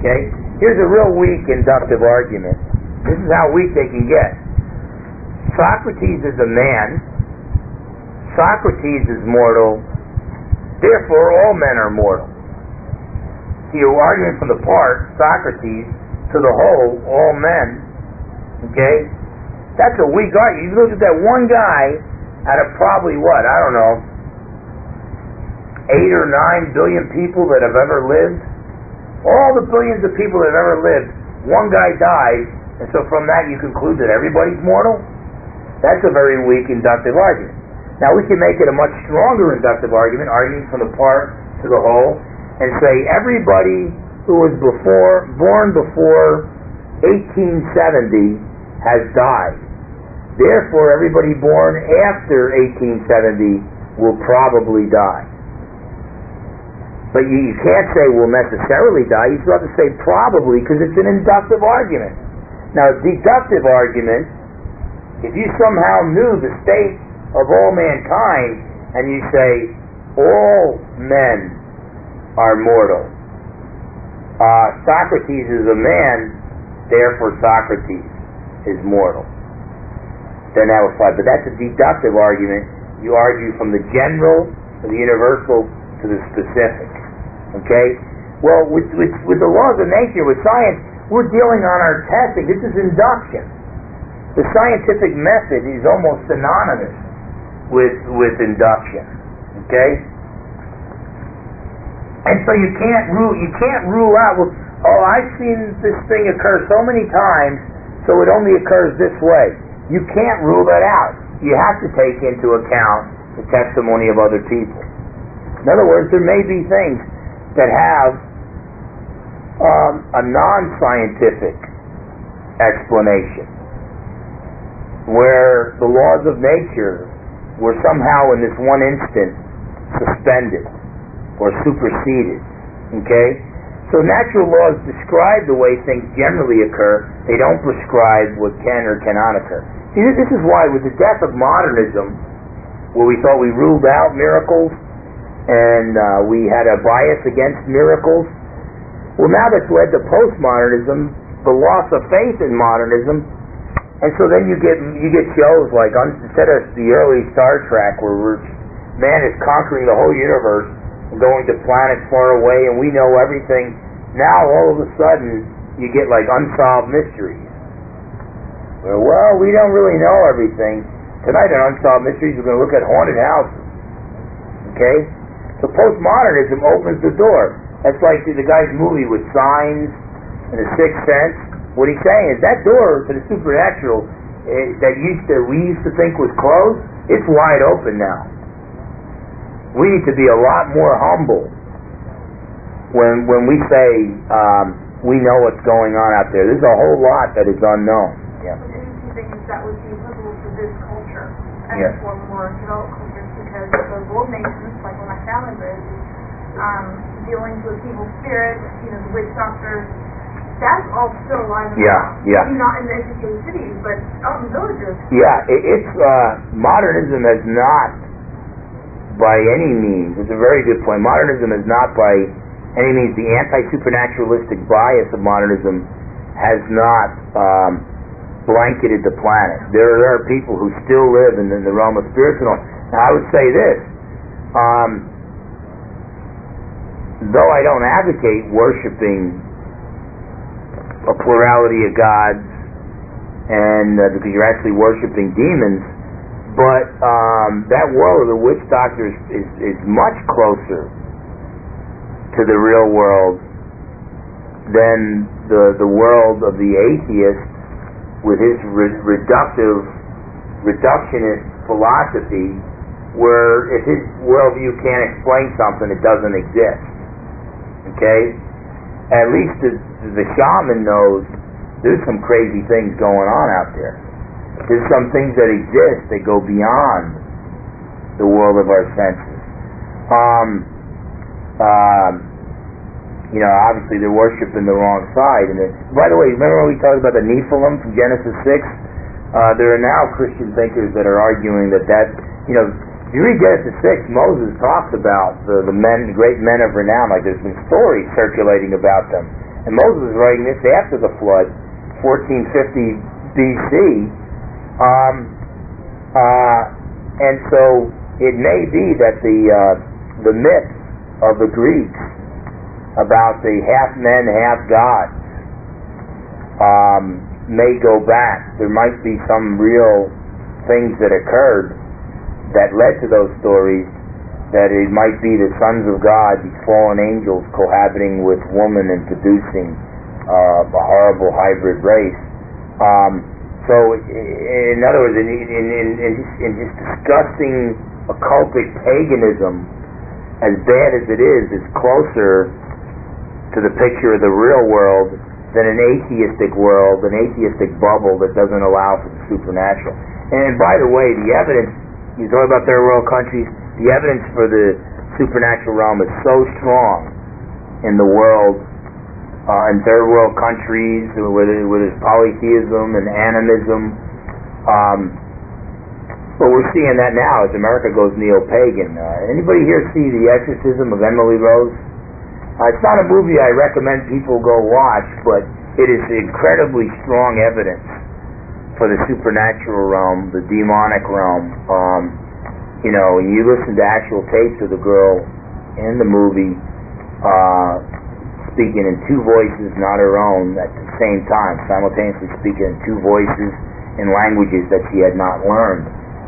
Okay? Here's a real weak inductive argument. This is how weak they can get. Socrates is a man. Socrates is mortal. Therefore, all men are mortal. So you're arguing from the part, Socrates, to the whole, all men. Okay? That's a weak argument. You look at that one guy out of probably what? I don't know. 8 or 9 billion people that have ever lived. All the billions of people that have ever lived, one guy died, and so from that you conclude that everybody's mortal? That's a very weak inductive argument. Now we can make it a much stronger inductive argument, arguing from the part to the whole, and say everybody who was born before 1870 has died. Therefore, everybody born after 1870 will probably die. But you can't say will necessarily die. You still have to say probably, because it's an inductive argument. Now, a deductive argument, if you somehow knew the state of all mankind, and you say all men are mortal. Socrates is a man, therefore Socrates is mortal. Then that would fly. But that's a deductive argument. You argue from the general, to the universal, to the specific. Okay? Well, with the laws of nature, with science, we're dealing on our testing. This is induction. The scientific method is almost synonymous with induction. Okay? And so you can't rule out, well, I've seen this thing occur so many times, so it only occurs this way. You can't rule that out. You have to take into account the testimony of other people. In other words, there may be things that have a non-scientific explanation, where the laws of nature were somehow in this one instant suspended or superseded. Okay? So natural laws describe the way things generally occur. They don't prescribe what can or cannot occur. See, this is why with the death of modernism, where we thought we ruled out miracles and we had a bias against miracles, well, now that's led to postmodernism, the loss of faith in modernism, and so then you get shows like, instead of the early Star Trek, where man is conquering the whole universe and going to planets far away, and we know everything. Now all of a sudden you get like unsolved mysteries. Well, we don't really know everything. Tonight on Unsolved Mysteries we're going to look at haunted houses. Okay? So postmodernism opens the door. That's like the guy's movie with Signs and The Sixth Sense. What he's saying is that door to the supernatural that we used to think was closed, it's wide open now. We need to be a lot more humble when we say we know what's going on out there. There's a whole lot that is unknown. Yeah. But do you think that would be applicable to this culture and Yeah. for more developed cultures? Because those old nations, like where my family lives, dealing with evil spirits, the witch doctors, that's all still alive and well. Yeah. Maybe not in the educated cities, but out in villages. Yeah, it's modernism has not, by any means, it's a very good point. Modernism has not, by any means, the anti-supernaturalistic bias of modernism has not blanketed the planet. There are people who still live in the realm of spiritual. Now, I would say this: though I don't advocate worshiping a plurality of gods, and because you're actually worshiping demons, but that world of the witch doctors is much closer to the real world than the world of the atheist with his reductionist philosophy, where if his worldview can't explain something, it doesn't exist. Okay? At least the shaman knows there's some crazy things going on out there. There's some things that exist that go beyond the world of our senses. Obviously they're worshiping the wrong side. And by the way, remember when we talked about the Nephilim from Genesis 6? There are now Christian thinkers that are arguing that if you read Genesis 6, Moses talks about the great men of renown, like there's been stories circulating about them. And Moses was writing this after the flood, 1450 BC, and so it may be that the myth of the Greeks about the half men, half gods may go back. There might be some real things that occurred that led to those stories, that it might be the sons of God, these fallen angels, cohabiting with woman and producing a horrible hybrid race. So, in other words, in just disgusting occultic paganism, as bad as it is closer to the picture of the real world than an atheistic world, an atheistic bubble that doesn't allow for the supernatural. And by the way, the evidence, you talk about third world countries, the evidence for the supernatural realm is so strong in the world, in third world countries, where there's polytheism and animism. But we're seeing that now as America goes neo-pagan. Anybody here see The Exorcism of Emily Rose? It's not a movie I recommend people go watch, but it is incredibly strong evidence for the supernatural realm, the demonic realm. And you listen to actual tapes of the girl in the movie speaking in two voices, not her own, at the same time, simultaneously speaking in two voices in languages that she had not learned.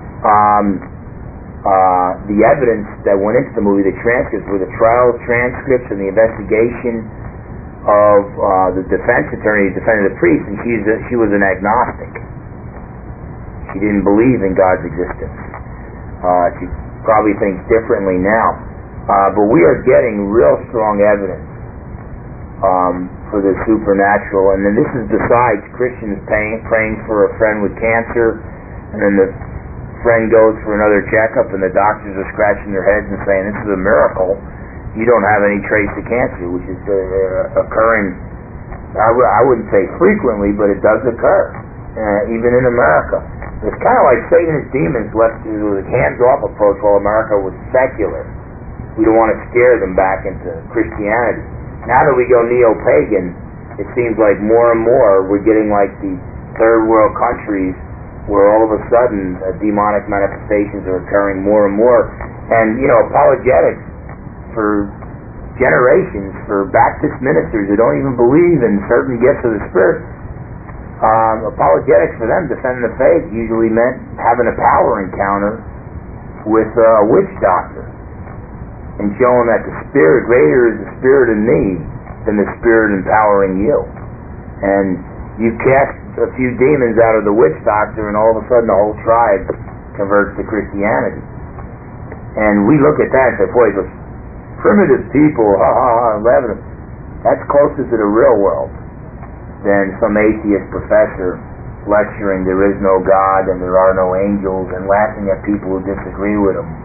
The evidence that went into the movie, the transcripts, were the trial transcripts and the investigation of the defense attorney who defended the priest, and she was an agnostic. She didn't believe in God's existence. She probably thinks differently now. But we are getting real strong evidence for the supernatural, and then this is besides Christians praying for a friend with cancer, and then the friend goes for another checkup and the doctors are scratching their heads and saying, this is a miracle, you don't have any trace of cancer, which is occurring, I wouldn't say frequently, but it does occur, even in America. It's kind of like Satan's demons left with a hands-off approach while America was secular. We don't want to scare them back into Christianity. Now that we go neo-pagan, it seems like more and more we're getting like the third world countries, where all of a sudden demonic manifestations are occurring more and more. And, apologetics for generations, for Baptist ministers who don't even believe in certain gifts of the Spirit, apologetics for them defending the faith usually meant having a power encounter with a witch doctor and showing that the Spirit, greater is the Spirit in me than the Spirit empowering you. And you cast a few demons out of the witch doctor, and all of a sudden the whole tribe converts to Christianity. And we look at that and say, boy, those primitive people, laughing. That's closer to the real world than some atheist professor lecturing there is no God and there are no angels and laughing at people who disagree with him.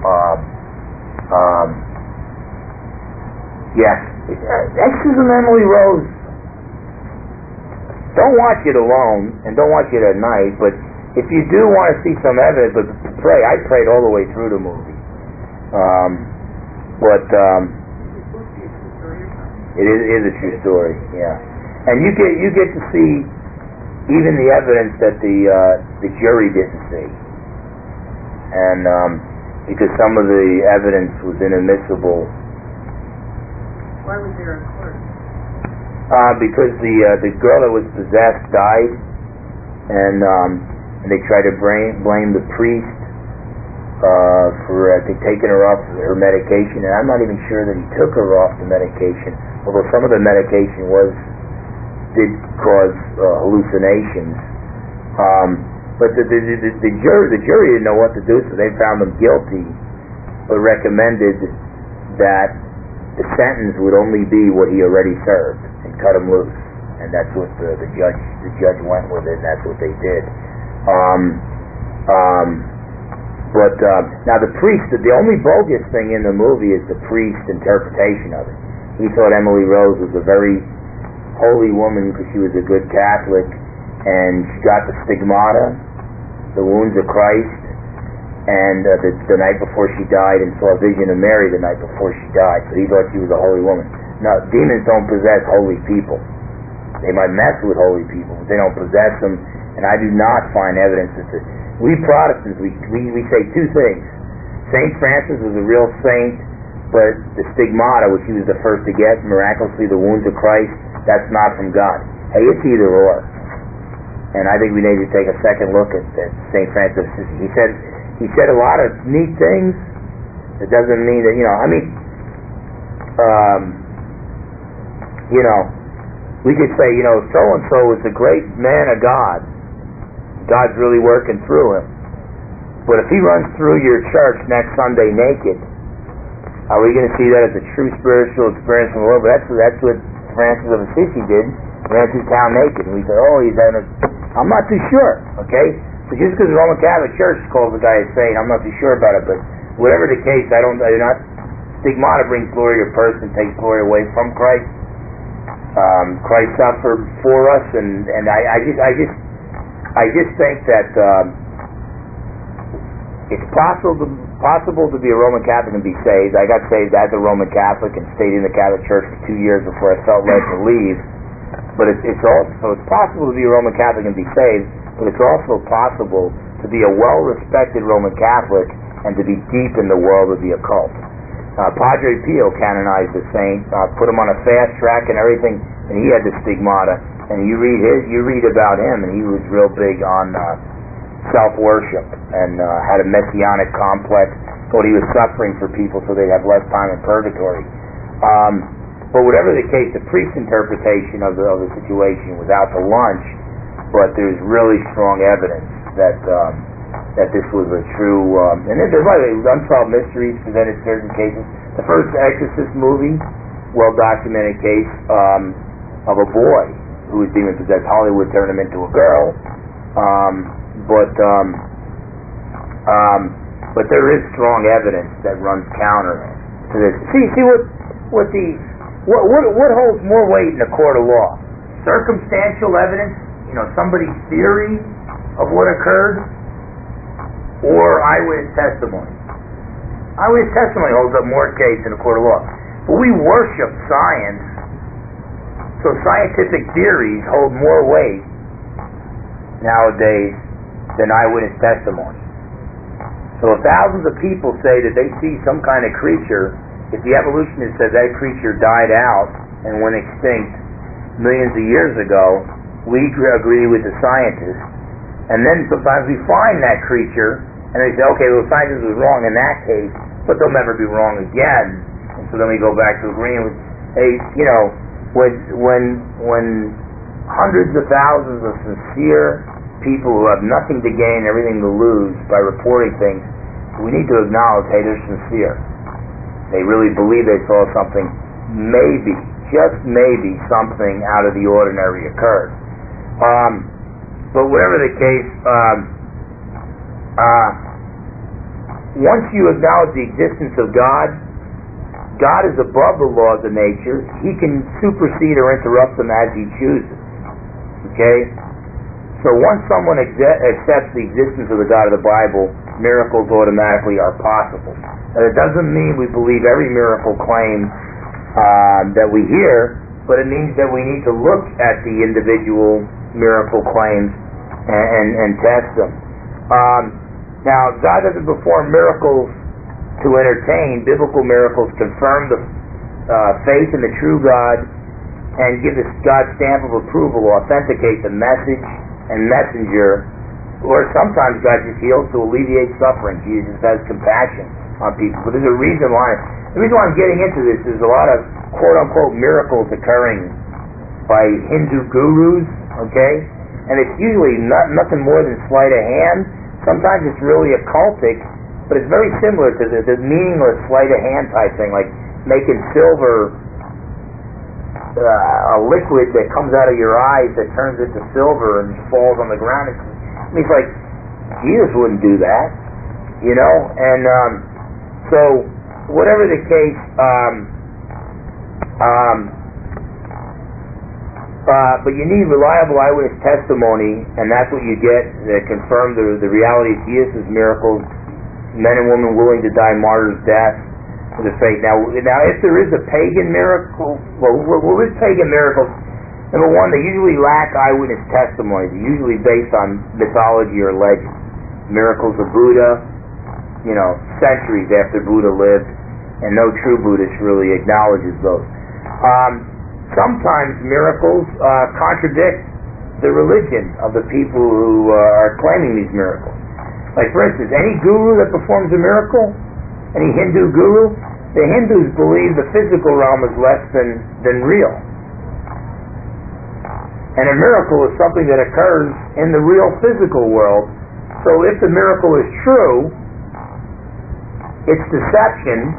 Exorcism Emily Rose. Don't watch it alone, and don't watch it at night, but if you do want to see some evidence, but pray. I prayed all the way through the movie. It is a true story, yeah. And you get to see even the evidence that the jury didn't see. And because some of the evidence was inadmissible. Why was there a court? Because the girl that was possessed died, and they tried to blame the priest for taking her off her medication, and I'm not even sure that he took her off the medication, although some of the medication did cause hallucinations. But the jury didn't know what to do, so they found him guilty, but recommended that the sentence would only be what he already served, and cut him loose. And that's what the judge went with it, and that's what they did. But now the priest, the only bogus thing in the movie is the priest's interpretation of it. He thought Emily Rose was a very holy woman because she was a good Catholic, and she got the stigmata, the wounds of Christ, and the night before she died, and saw a vision of Mary the night before she died. So he thought she was a holy woman. Now, demons don't possess holy people. They might mess with holy people, but they don't possess them. And I do not find evidence that we Protestants, we say two things. St. Francis was a real saint, but the stigmata, which he was the first to get, miraculously the wounds of Christ, that's not from God. Hey, it's either or. And I think we need to take a second look at St. Francis. He said a lot of neat things. It doesn't mean that, we could say, so-and-so is a great man of God. God's really working through him. But if he runs through your church next Sunday naked, are we going to see that as a true spiritual experience from the Lord? But that's what Francis of Assisi did. He ran through town naked. And we say, he's having I'm not too sure, okay? So just because the Roman Catholic Church calls the guy a saint, I'm not too sure about it. But whatever the case, I do not. Stigmata brings glory to a person, takes glory away from Christ. Christ suffered for us, and I just think that it's possible to be a Roman Catholic and be saved. I got saved as a Roman Catholic and stayed in the Catholic Church for 2 years before I felt led to leave. But it's possible to be a Roman Catholic and be saved, but it's also possible to be a well-respected Roman Catholic and to be deep in the world of the occult. Padre Pio canonized the saint, put him on a fast track and everything, and he had the stigmata. And you read about him, and he was real big on self-worship and had a messianic complex. Thought he was suffering for people so they'd have less time in purgatory. But whatever the case, the priest's interpretation of the situation was out to lunch, but there's really strong evidence that this was a true. And then there's unsolved mysteries presented in certain cases. The first Exorcist movie, well-documented case of a boy who was demon possessed. Hollywood turned him into a girl, but there is strong evidence that runs counter to this. See what holds more weight in a court of law? Circumstantial evidence, somebody's theory of what occurred, or eyewitness testimony. Eyewitness testimony holds up more case in a court of law. But we worship science, so scientific theories hold more weight nowadays than eyewitness testimony. So if thousands of people say that they see some kind of creature, if the evolutionist says that creature died out and went extinct millions of years ago, we agree with the scientists. And then sometimes we find that creature, and they say, okay, well, the scientist was wrong in that case, but they'll never be wrong again. And so then we go back to agreeing with, hey, when hundreds of thousands of sincere people who have nothing to gain, everything to lose by reporting things, we need to acknowledge, hey, they're sincere. They really believe they saw something, maybe, just maybe, something out of the ordinary occurred. But whatever the case, once you acknowledge the existence of God, God is above the laws of nature. He can supersede or interrupt them as He chooses. Okay? So once someone accepts the existence of the God of the Bible, miracles automatically are possible. Now, it doesn't mean we believe every miracle claim that we hear, but it means that we need to look at the individual miracle claims and test them. Now, God doesn't perform miracles to entertain. Biblical miracles confirm the faith in the true God and give the God's stamp of approval, authenticate the message and messenger. Or sometimes God just heals to alleviate suffering. Jesus has compassion on people. But there's a reason why. The reason why I'm getting into this is a lot of quote-unquote miracles occurring by Hindu gurus, okay? And it's usually nothing more than sleight of hand. Sometimes it's really occultic, but it's very similar to the meaningless sleight of hand type thing, like making silver a liquid that comes out of your eyes that turns into silver and falls on the ground. It's like, Jesus wouldn't do that, And so, whatever the case, but you need reliable eyewitness testimony, and that's what you get that confirm the reality of Jesus' miracles, men and women willing to die martyrs' death for the faith. Now, if there is a pagan miracle, well, with pagan miracles, Number one, they usually lack eyewitness testimony. They're usually based on mythology or legend. Miracles of Buddha, centuries after Buddha lived, and no true Buddhist really acknowledges those. Sometimes miracles contradict the religion of the people who are claiming these miracles. Like, for instance, any guru that performs a miracle, any Hindu guru, the Hindus believe the physical realm is less than real. And a miracle is something that occurs in the real physical world. So if the miracle is true, it's deception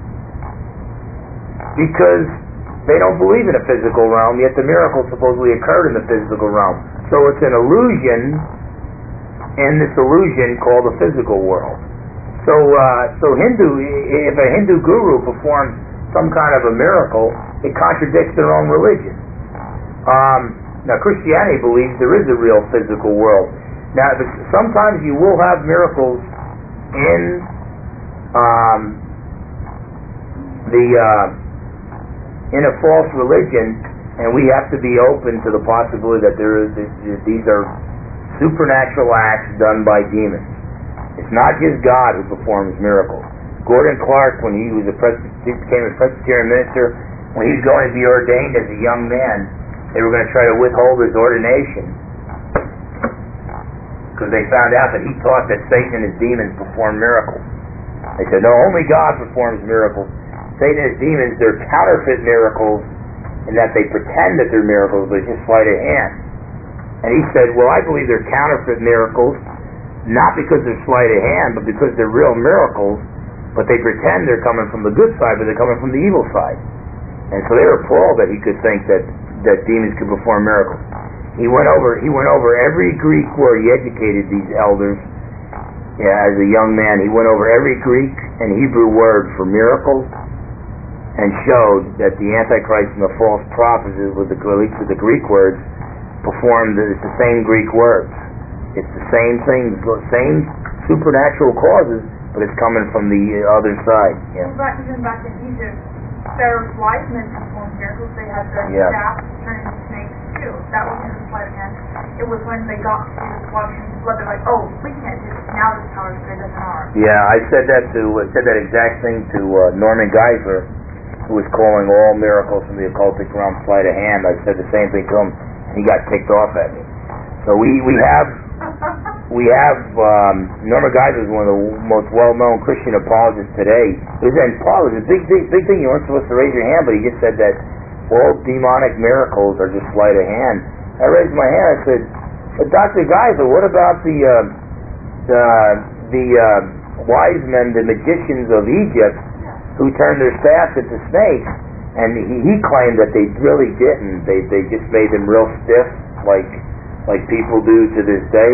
because they don't believe in a physical realm, yet the miracle supposedly occurred in the physical realm. So it's an illusion in this illusion called the physical world. So if a Hindu guru performs some kind of a miracle, it contradicts their own religion. Now, Christianity believes there is a real physical world. Now, sometimes you will have miracles in in a false religion, and we have to be open to the possibility that these are supernatural acts done by demons. It's not just God who performs miracles. Gordon Clark, when he became a Presbyterian minister, when he was going to be ordained as a young man, they were going to try to withhold his ordination because they found out that he taught that Satan and his demons perform miracles. They said, no, only God performs miracles. Satan and his demons, they're counterfeit miracles in that they pretend that they're miracles, but it's just sleight of hand. And he said, well, I believe they're counterfeit miracles, not because they're sleight of hand, but because they're real miracles, but they pretend they're coming from the good side, but they're coming from the evil side. And so they were appalled that he could think that demons could perform miracles. He went over every Greek word. He educated these elders. As a young man, he went over every Greek and Hebrew word for miracles and showed that the Antichrist and the false prophets, with at least with the Greek words, it's the same Greek words. It's the same thing, the same supernatural causes, but it's coming from the other side. Yeah. Even back in Egypt, Pharaoh's wise men performed miracles. They had their staff turn into snakes too. That wasn't a sleight of hand. It was when they got to the washing blood, they're like, oh, we can't do this. Now this power is greater than ours. Yeah, I said that exact thing to Norman Geisler, who was calling all miracles from the occultic realm sleight of hand. I said the same thing to him, and he got ticked off at me. So we have Norman Geisler is one of the most well-known Christian apologists today. He was in Paul, it was a big thing. You weren't supposed to raise your hand, but he just said that all demonic miracles are just sleight of hand. I raised my hand. I said, but Dr. Geisler, what about the wise men, the magicians of Egypt, who turned their staffs into snakes? And he claimed that they really didn't. They just made them real stiff, like people do to this day.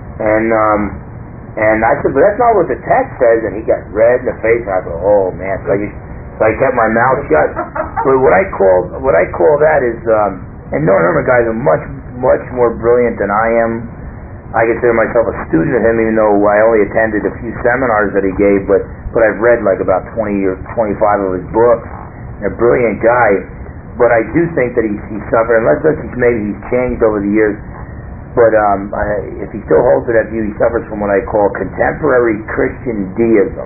And I said, but that's not what the text says. And he got red in the face, and I thought, oh man. So I kept my mouth shut. But what I call that is, and Norman guys are much more brilliant than I am. I consider myself a student of him, even though I only attended a few seminars that he gave. But I've read like about 20 or 25 of his books. A brilliant guy. But I do think that he suffered, unless maybe he's changed over the years. But if he still holds to that view, he suffers from what I call contemporary Christian deism,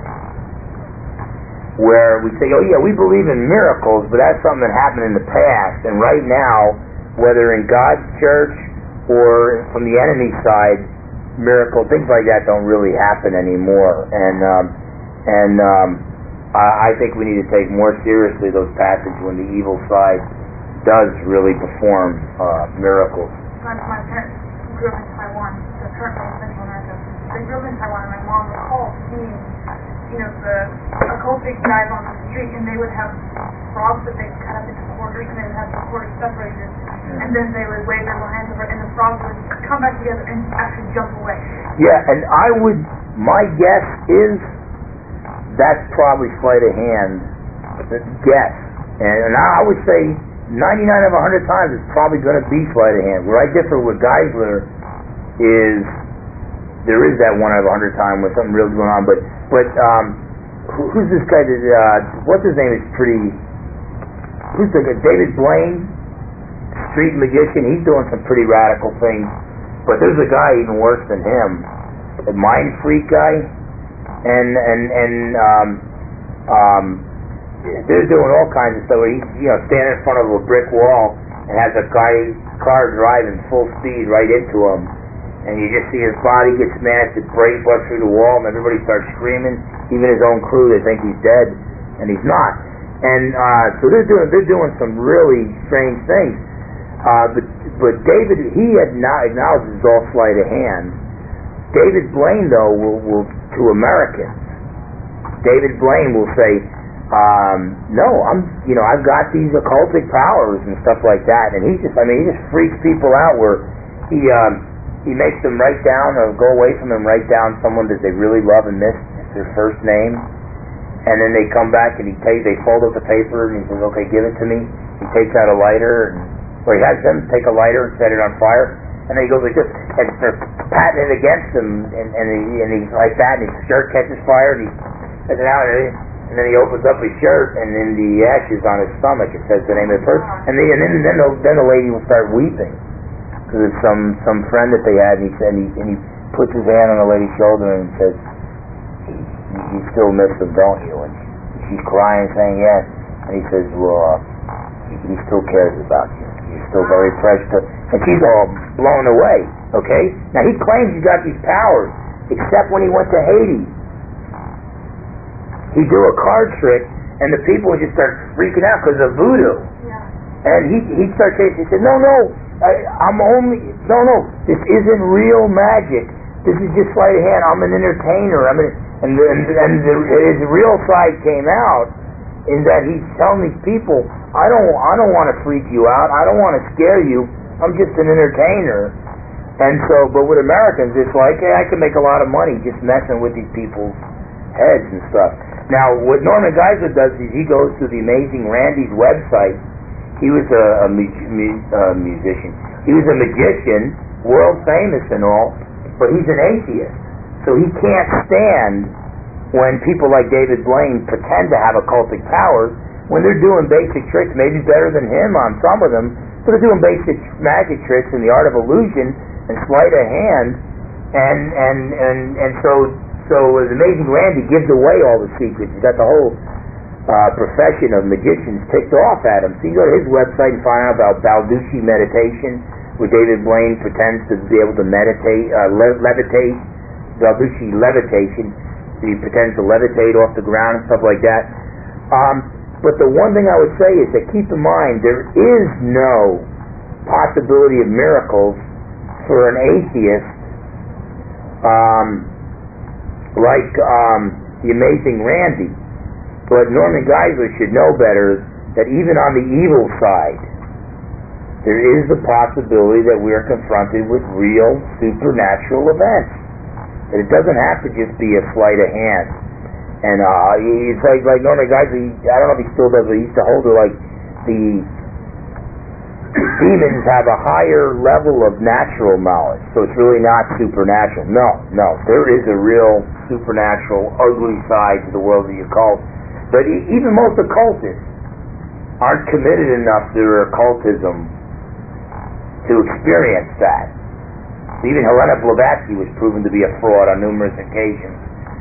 where we say, oh yeah, we believe in miracles, but that's something that happened in the past, and right now, whether in God's church or from the enemy side, things like that don't really happen anymore. And I think we need to take more seriously those passages when the evil side does really perform miracles. My parents grew up in Taiwan, so currently in Central America. They grew up in Taiwan, and my mom recalled seeing, the occultic guys on the street, and they would have frogs that they cut up into quarters, and they would have the quarters separated, and then they would wave their hands over, and the frogs would come back together and actually jump away. Yeah, and my guess is that's probably sleight of hand, guess. And I would say 99 of 100 times it's probably going to be sleight of hand. Where I differ with Geisler is there is that 1 out of 100 time when something real's going on. But who's this guy that what's his name is pretty? Who's the guy? David Blaine? street magician. He's doing some pretty radical things. But there's a guy even worse than him, a mind freak guy, and they're doing all kinds of stuff. Where he's standing in front of a brick wall and has a car driving full speed right into him, and you just see his body get smashed, his brain busts through the wall, and everybody starts screaming. Even his own crew, they think he's dead, and he's not. And so they're doing some really strange things. But David, he acknowledges all sleight of hand. David Blaine, though, will to Americans, David Blaine will say, no, I've got these occultic powers and stuff like that, and he just freaks people out. Where he makes them write down or go away from him, write down someone that they really love and miss, their first name, and then they come back and they fold up the paper and he says, okay, give it to me. He takes out a lighter, or he has them take a lighter and set it on fire, and then he goes like this and starts patting it against him, and he's like that, and his shirt catches fire, and he has it out, and then he opens up his shirt, and in the ashes on his stomach it says the name of the person, and then the lady will start weeping because it's some friend that they had, and he puts his hand on the lady's shoulder and says, you still miss him, don't you? And she's crying, saying yes. And he says, well, he still cares about you. You're still very precious to... And she's all blown away, okay? Now, he claims he's got these powers, except when he went to Haiti. He'd do a card trick, and the people would just start freaking out because of voodoo. Yeah. And he'd start saying, he said, no, this isn't real magic. This is just sleight of hand. I'm an entertainer. And his real side came out in that he's telling these people, I don't want to freak you out. I don't want to scare you. I'm just an entertainer. And so, but with Americans, it's like, hey, I can make a lot of money just messing with these people's heads and stuff. Now, what Norman Geisler does is he goes to the Amazing Randy's website. He was a musician. He was a magician, world famous and all, but he's an atheist. So he can't stand when people like David Blaine pretend to have occultic powers when they're doing basic tricks, maybe better than him on some of them, but they're doing basic magic tricks in the art of illusion and sleight of hand, and so the Amazing Randy gives away all the secrets. He's got the whole profession of magicians ticked off at him. So you go to his website and find out about Balducci meditation, where David Blaine pretends to be able to meditate, levitate. Balducci levitation. He pretends to levitate off the ground and stuff like that. But the one thing I would say is that keep in mind there is no possibility of miracles for an atheist like the Amazing Randy. But Norman Geisler should know better that even on the evil side, there is the possibility that we are confronted with real supernatural events. That it doesn't have to just be a sleight of hand. And it's like Norman Geisler, I don't know if he still does, but he used to hold it like the demons have a higher level of natural knowledge, so it's really not supernatural. No, there is a real supernatural, ugly side to the world of the occult. But even most occultists aren't committed enough to their occultism to experience that. Even Helena Blavatsky was proven to be a fraud on numerous occasions.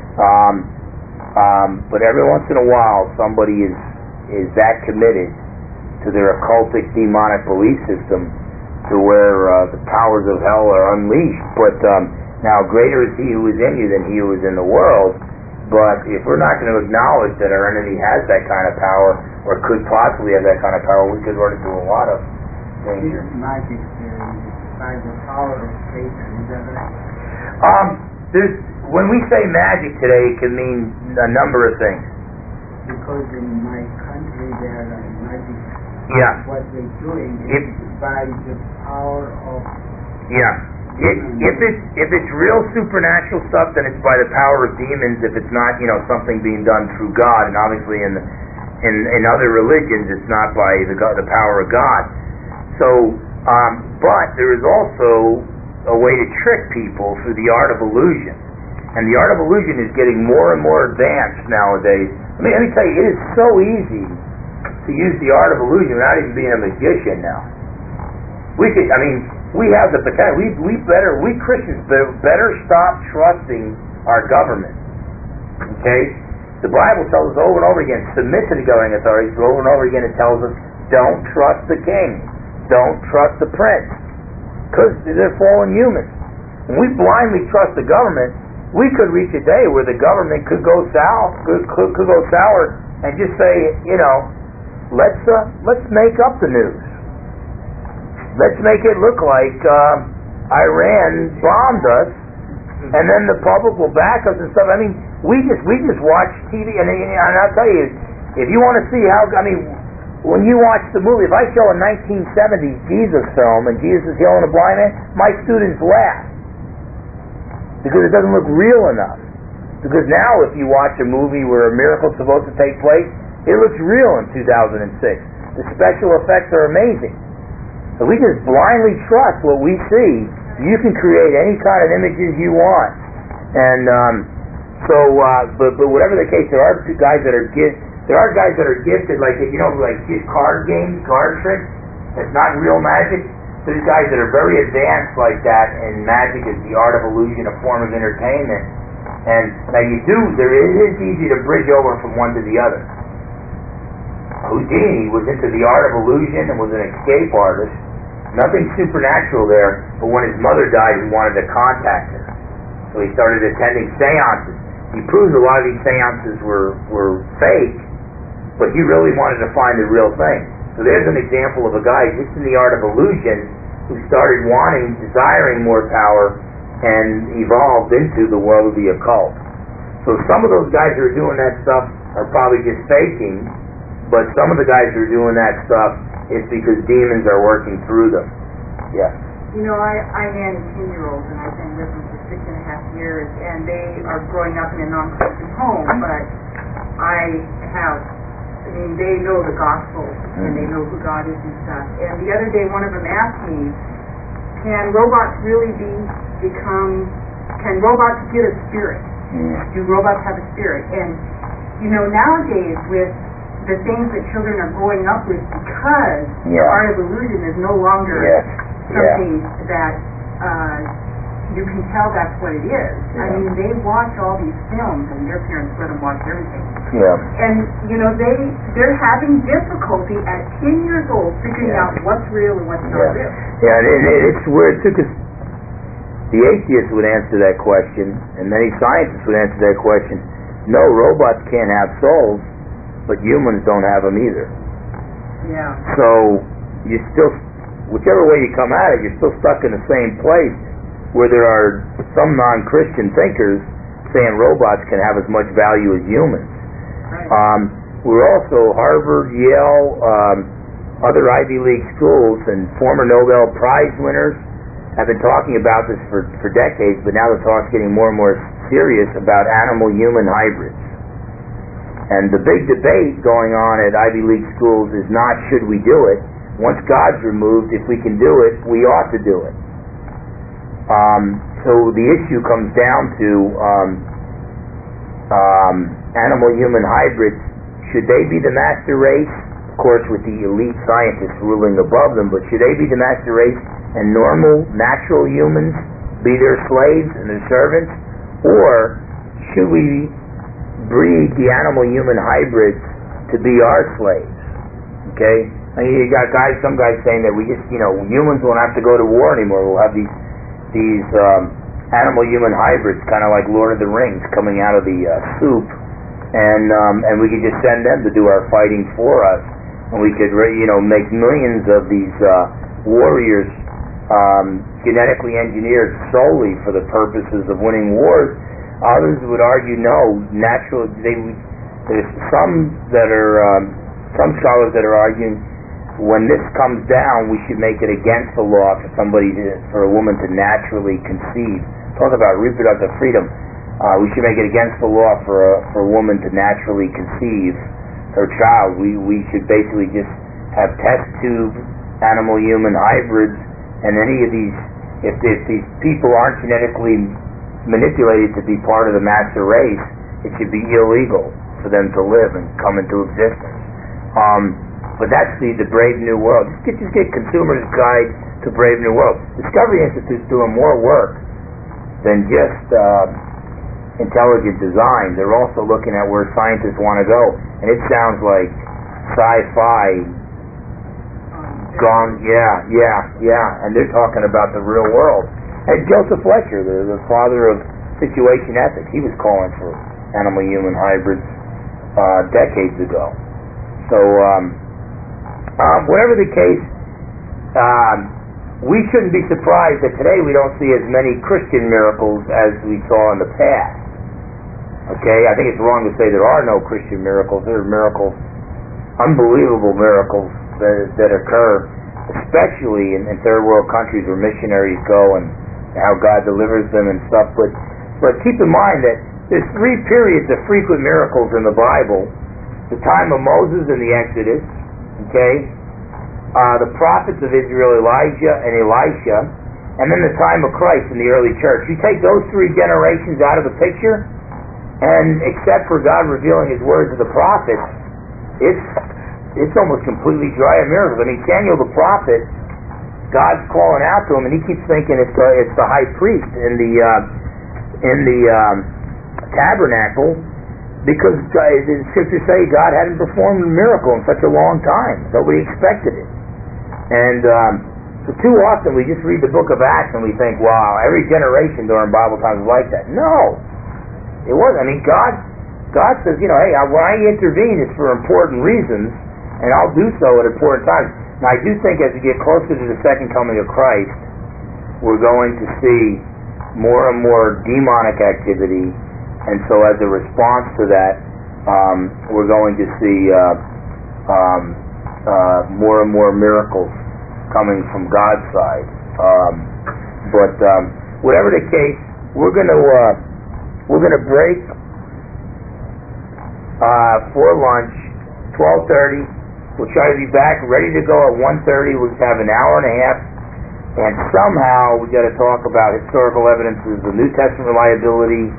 But every once in a while, somebody is that committed to their occultic, demonic belief system to where the powers of hell are unleashed. But now, greater is he who is in you than he who is in the world. But if we're not going to acknowledge that our enemy has that kind of power, or could possibly have that kind of power, we could run into a lot of danger. Magic by the power of Satan, is that right? When we say magic today, it can mean a number of things. Because in my country there are magic. Yeah. What they're doing is by the power of... Yeah. If it's real supernatural stuff, then it's by the power of demons. If it's not, something being done through God, and obviously in other religions, it's not by the power of God. So, but there is also a way to trick people through the art of illusion, and the art of illusion is getting more and more advanced nowadays. Let me tell you, it is so easy to use the art of illusion without even being a magician now. we have the potential. We Christians better stop trusting our government. Okay? The Bible tells us over and over again, submit to the governing authorities, but over and over again it tells us, don't trust the king. Don't trust the prince. Because they're fallen humans. When we blindly trust the government, we could reach a day where the government could go could go sour and just say, let's make up the news. Let's make it look like Iran bombed us, and then the public will back us and stuff. I mean, we just watch TV, and I'll tell you, if you want to see how, when you watch the movie, if I show a 1970s Jesus film and Jesus is healing a blind man, my students laugh because it doesn't look real enough. Because now, if you watch a movie where a miracle's supposed to take place, it looks real in 2006. The special effects are amazing. So we just blindly trust what we see. You can create any kind of images you want, and but whatever the case, there are guys that are gifted, like just card games, card tricks. That's not real magic. There's guys that are very advanced like that, and magic is the art of illusion, a form of entertainment. And now it is easy to bridge over from one to the other. Houdini was into the art of illusion and was an escape artist. Nothing supernatural there, but when his mother died, he wanted to contact her. So he started attending seances. He proved a lot of these seances were fake, but he really wanted to find the real thing. So there's an example of a guy just in the art of illusion who started desiring more power and evolved into the world of the occult. So some of those guys who are doing that stuff are probably just faking, but some of the guys who are doing that stuff, it's because demons are working through them. Yes. I manage 10-year-olds, and I've been with them for 6.5 years, and they are growing up in a non-Christian home, but they know the gospel, and they know who God is and stuff. And the other day, one of them asked me, can robots get a spirit? Do robots have a spirit? And, nowadays, with the things that children are growing up with, because the art of illusion is no longer something that you can tell that's what it is. I mean, they watch all these films, and their parents let them watch everything. Yeah. And, they're having difficulty at 10 years old figuring out what's real and what's not real. Yeah, and it's weird, too, because the atheists would answer that question, and many scientists would answer that question. No, robots can't have souls, but humans don't have them either. Yeah. So you still, whichever way you come at it, you're still stuck in the same place where there are some non-Christian thinkers saying robots can have as much value as humans. Right. We're also Harvard, Yale, other Ivy League schools, and former Nobel Prize winners have been talking about this for decades, but now the talk's getting more and more serious about animal-human hybrids. And the big debate going on at Ivy League schools is not should we do it. Once God's removed, if we can do it, we ought to do it. So the issue comes down to animal-human hybrids. Should they be the master race? Of course, with the elite scientists ruling above them, but should they be the master race and normal, natural humans be their slaves and their servants? Or should we breed the animal-human hybrids to be our slaves? Okay? I mean, you got some guys saying that we just, humans won't have to go to war anymore. We'll have these animal-human hybrids, kind of like Lord of the Rings, coming out of the soup, and we could just send them to do our fighting for us, and we could, make millions of these warriors genetically engineered solely for the purposes of winning wars. Others would argue no, there's some scholars that are arguing when this comes down, we should make it against the law for a woman to naturally conceive. Talk about reproductive freedom. We should make it against the law for a woman to naturally conceive her child. We should basically just have test tube animal-human hybrids, and any of these, if these people aren't genetically manipulated to be part of the master race, it should be illegal for them to live and come into existence. But that's the Brave New World. Just get Consumer's Guide to Brave New World. Discovery Institute's doing more work than just intelligent design. They're also looking at where scientists want to go. And it sounds like sci-fi gone, yeah. And they're talking about the real world. And Joseph Fletcher, the father of situation ethics, he was calling for animal-human hybrids decades ago. So, whatever the case, we shouldn't be surprised that today we don't see as many Christian miracles as we saw in the past. Okay, I think it's wrong to say there are no Christian miracles. There are miracles, unbelievable miracles that occur, especially in third world countries where missionaries go and how God delivers them and stuff. But keep in mind that there's 3 periods of frequent miracles in the Bible: the time of Moses and the Exodus, okay, the prophets of Israel, Elijah and Elisha, and then the time of Christ in the early church. You take those 3 generations out of the picture, and except for God revealing His word to the prophets, it's almost completely dry of miracles. I mean, Samuel the prophet, God's calling out to him, and he keeps thinking it's the high priest in the tabernacle, because the scriptures say God hadn't performed a miracle in such a long time. Nobody expected it. And so too often we just read the book of Acts and we think, wow, every generation during Bible times was like that. No, it wasn't. I mean, God says, hey, when I intervene, it's for important reasons, and I'll do so at important times. Now, I do think as we get closer to the second coming of Christ, we're going to see more and more demonic activity, and so as a response to that, we're going to see more and more miracles coming from God's side. But whatever the case, we're going to break for lunch, 12:30. We'll try to be back ready to go at 1:30. We'll just have an hour and a half, and somehow we got to talk about historical evidences, the New Testament reliability,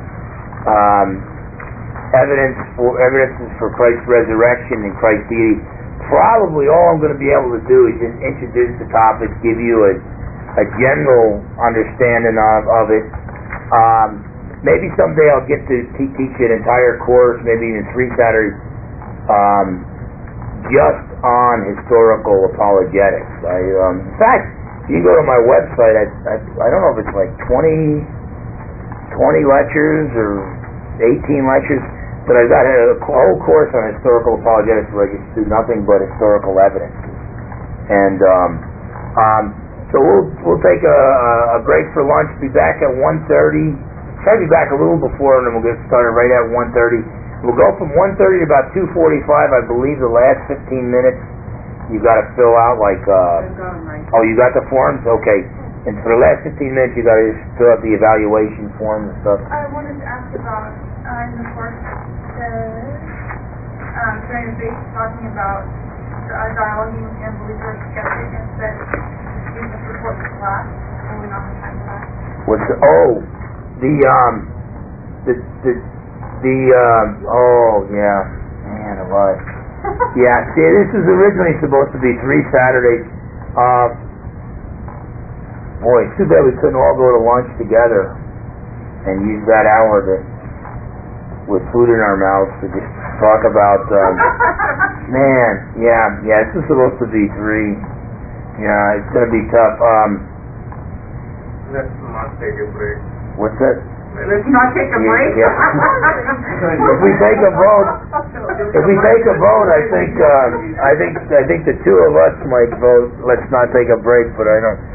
evidences for Christ's resurrection and Christ's deity. Probably all I'm going to be able to do is just introduce the topics, give you a general understanding of it. Maybe someday I'll get to teach an entire course, maybe even 3 Saturdays, just on historical apologetics. In fact, you can go to my website. I don't know if it's like 20 lectures or 18 lectures, but I've got a whole course on historical apologetics where I just do nothing but historical evidence. And so we'll take a break for lunch. Be back at 1:30. Try to be back a little before, and then we'll get started right at 1:30. We'll go from 1:30 to about 2:45. I believe the last 15 minutes you got to fill out like. Oh, you got the forms? Okay. And for the last 15 minutes, you got to just fill out the evaluation form and stuff. I wanted to ask about in the course during the debate talking about dialoguing and believers skeptic, and said you must report to class, and we don't have time for that. What's the, oh yeah, man alive. Yeah, see, this was originally supposed to be 3 Saturdays. Boy, it's too bad we couldn't all go to lunch together and use that hour with food in our mouths to just talk about, this was supposed to be 3. Yeah, it's going to be tough. Let's not take a break. What's that? Let's not take a break? Yeah. If we take a vote, I think the 2 of us might vote, let's not take a break, but I don't.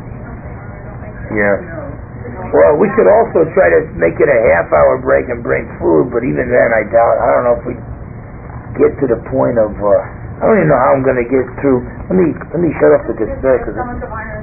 Yeah. Well, we could also try to make it a half-hour break and bring food, but even then, I don't know if we get to the point of, I don't even know how I'm going to get through. Let me shut off the cassette.